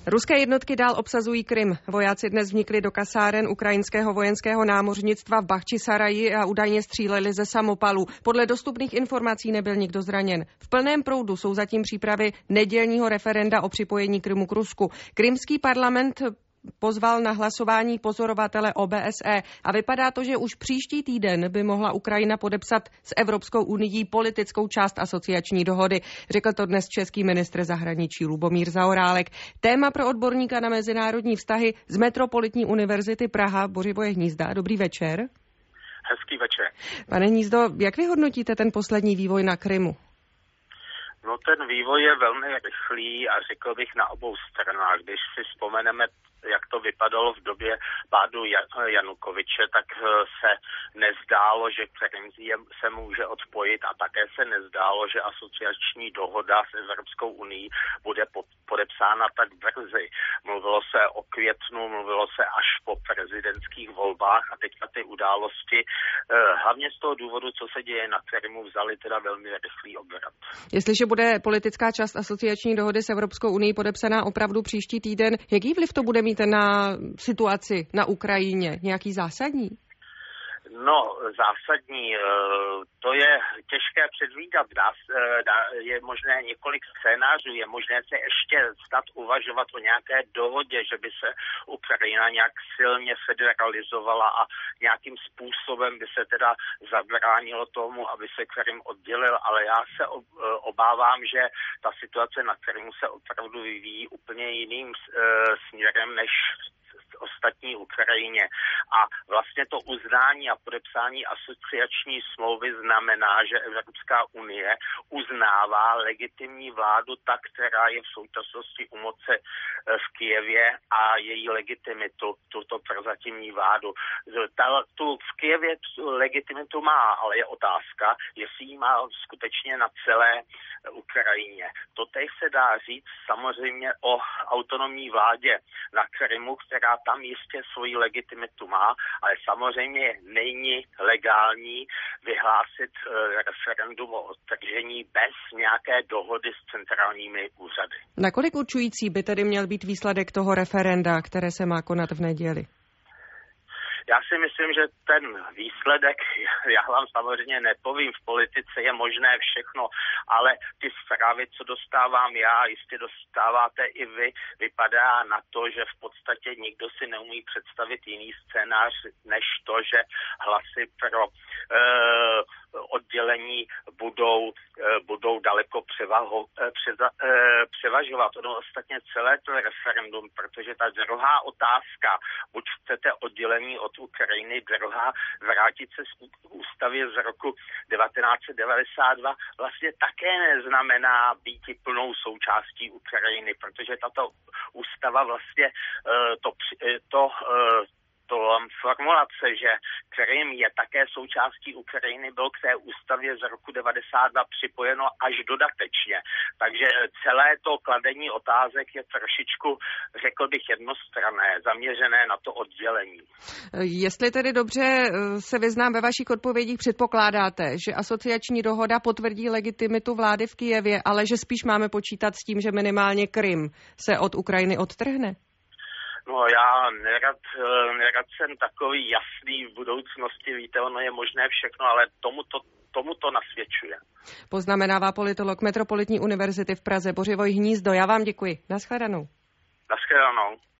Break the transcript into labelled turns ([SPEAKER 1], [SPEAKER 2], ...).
[SPEAKER 1] Ruské jednotky dál obsazují Krym. Vojáci dnes vnikli do kasáren ukrajinského vojenského námořnictva v Bachčisaraji a údajně stříleli ze samopalů. Podle dostupných informací nebyl nikdo zraněn. V plném proudu jsou zatím přípravy nedělního referenda o připojení Krymu k Rusku. Krymský parlament pozval na hlasování pozorovatele OBSE a vypadá to, že už příští týden by mohla Ukrajina podepsat s Evropskou unií politickou část asociační dohody. Řekl to dnes český ministr zahraničí Lubomír Zaorálek. Téma pro odborníka na mezinárodní vztahy z Metropolitní univerzity Praha Bořivoje Hnízda. Dobrý večer.
[SPEAKER 2] Hezký večer.
[SPEAKER 1] Pane Hnízdo, jak vy hodnotíte ten poslední vývoj na Krymu?
[SPEAKER 2] No, ten vývoj je velmi rychlý a řekl bych na obou stranách. Když si vzpomeneme, jak to vypadalo v době pádu Janukovyče, tak se nezdálo, že Krym se může odpojit a také se nezdálo, že asociační dohoda s Evropskou unií bude podepsána tak brzy. Mluvilo se o květnu, mluvilo se až po prezidentských volbách a teďka ty události, hlavně z toho důvodu, co se děje na Krymu, vzali teda velmi rychlý obrat.
[SPEAKER 1] Jestliže bude politická část asociační dohody s Evropskou unií podepsaná opravdu příští týden, jaký vliv to bude mít na situaci na Ukrajině? Nějaký zásadní?
[SPEAKER 2] No, zásadní, to je těžké předvídat. Je možné několik scénářů, je možné se ještě snad uvažovat o nějaké dohodě, že by se Ukrajina nějak silně federalizovala a nějakým způsobem by se teda zabránilo tomu, aby se Krym oddělil, ale já se obávám, že ta situace na Krymu se opravdu vyvíjí úplně jiným směrem než ostatní Ukrajině. A vlastně to uznání a podepsání asociační smlouvy znamená, že Evropská unie uznává legitimní vládu, ta, která je v současnosti u moci v Kyjevě a její legitimitu, tuto prozatímní vládu. V Kyjevě legitimitu má, ale je otázka, jestli ji má skutečně na celé Ukrajině. Totéž se dá říct samozřejmě o autonomní vládě na Krymu, která tam jistě svoji legitimitu má, ale samozřejmě není legální vyhlásit referendum o odtržení bez nějaké dohody s centrálními úřady.
[SPEAKER 1] Nakolik určující by tedy měl být výsledek toho referenda, které se má konat v neděli?
[SPEAKER 2] Já si myslím, že ten výsledek, já vám samozřejmě nepovím, v politice je možné všechno, ale ty zprávy, co dostávám já, jistě dostáváte i vy, vypadá na to, že v podstatě nikdo si neumí představit jiný scénář, než to, že hlasy pro oddělení budou daleko převažovat. Ono ostatně celé to referendum, protože ta druhá otázka, buď chcete oddělení od Ukrajiny, druhá vrátit se z ústavy z roku 1992, vlastně také neznamená být plnou součástí Ukrajiny, protože tato ústava vlastně formulace, že Krym je také součástí Ukrajiny, byl k té ústavě z roku 92 připojeno až dodatečně. Takže celé to kladení otázek je trošičku, řekl bych, jednostranné, zaměřené na to oddělení.
[SPEAKER 1] Jestli tedy dobře se vyznám ve vašich odpovědích, předpokládáte, že asociační dohoda potvrdí legitimitu vlády v Kyjevě, ale že spíš máme počítat s tím, že minimálně Krym se od Ukrajiny odtrhne?
[SPEAKER 2] No, já nerad jsem takový jasný v budoucnosti, víte, ono je možné všechno, ale tomu to nasvědčuje.
[SPEAKER 1] Poznamenává politolog Metropolitní univerzity v Praze Bořivoj Hnízdo. Já vám děkuji. Naschledanou.
[SPEAKER 2] Naschledanou.